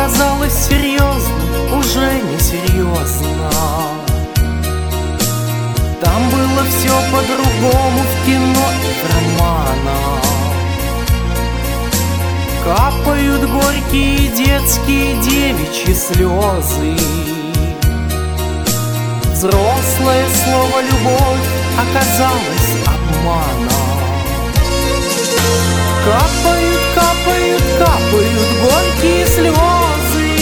казалось серьезным, уже не серьезно. Там было все по-другому в кино и в романах. Капают горькие детские девичьи слезы. Взрослое слово «любовь» оказалось обманом. Капают, капают, капают горькие слезы.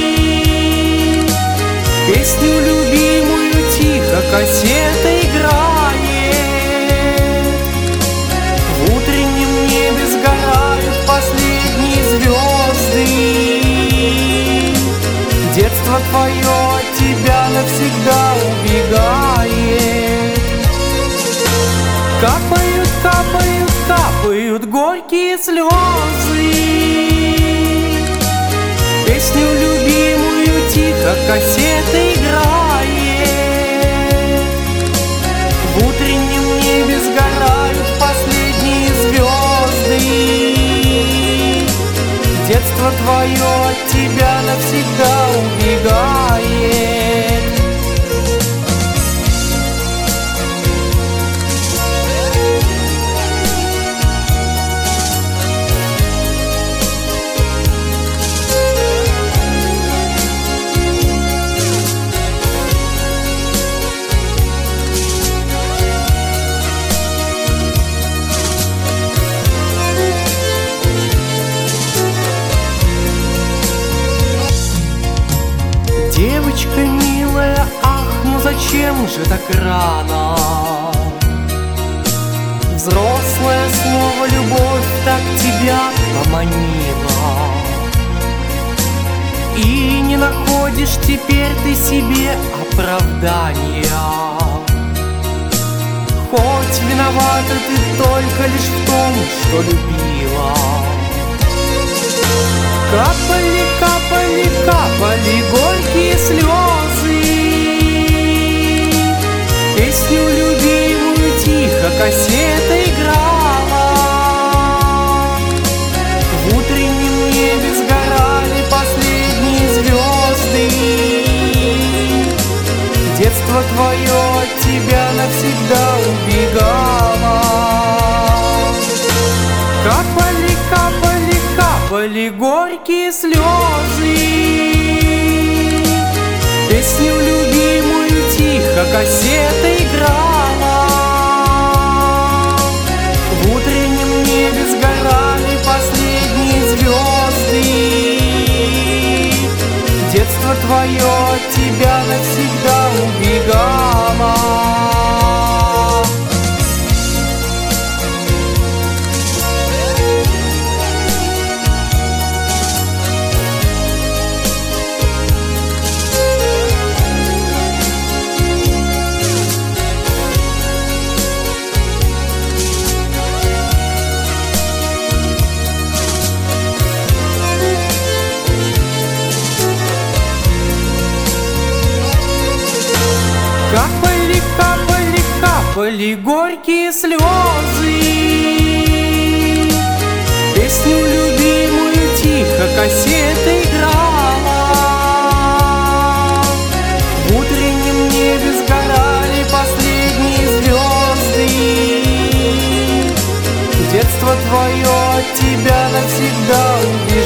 Песню любимую тихо кассета играет. В утреннем небе сгорают последние звезды. Детство твое от тебя навсегда убегает. Капают, капают, капают горькие слезы. Песню любимую тихо кассета играет. В утреннем небе сгорают последние звезды. Детство твое от тебя навсегда убегает. Девочка милая, ах, ну зачем же так рано? Взрослое слово «любовь» так тебя поманило. И не находишь теперь ты себе оправдания. Хоть виновата ты только лишь в том, что любила. Капали, капали, капали горькие слезы. Песню любимую тихо кассета играла. В утреннем небе сгорали последние звезды. Детство твое от тебя навсегда убегало. Капали, капали, капали горькие слезы. Песню любимую тихо кассета играла. В утреннем небе сгорали последние звезды. Детство твое от тебя навсегда убегало. Капали, капали, капали горькие слезы. Песню любимую тихо кассета играла. В утреннем небе сгорали последние звезды. Детство твое от тебя навсегда убежало.